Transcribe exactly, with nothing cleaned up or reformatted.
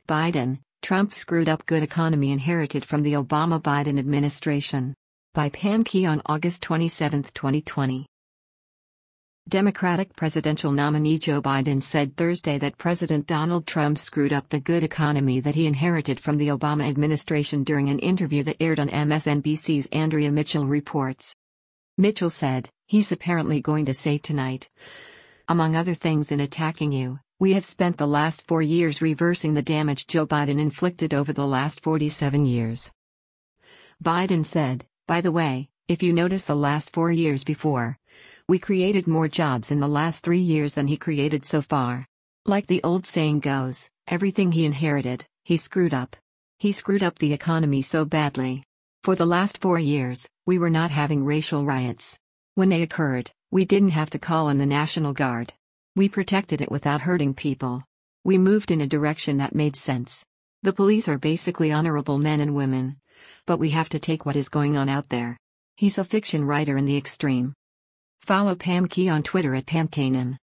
Biden, Trump screwed up good economy inherited from the Obama-Biden administration. By Pam Key on August twenty-seventh, twenty twenty. Democratic presidential nominee Joe Biden said Thursday that President Donald Trump screwed up the good economy that he inherited from the Obama administration during an interview that aired on M S N B C's Andrea Mitchell reports. Mitchell said, "He's apparently going to say tonight, among other things in attacking you, we have spent the last four years reversing the damage Joe Biden inflicted over the last forty-seven years." Biden said, "By the way, if you notice the last four years before, we created more jobs in the last three years than he created so far. Like the old saying goes, everything he inherited, he screwed up. He screwed up the economy so badly. For the last four years, we were not having racial riots. When they occurred, we didn't have to call on the National Guard. We protected it without hurting people. We moved in a direction that made sense. The police are basically honorable men and women. But we have to take what is going on out there." He's a fiction writer in the extreme. Follow Pam Key on Twitter at Pam Kanan.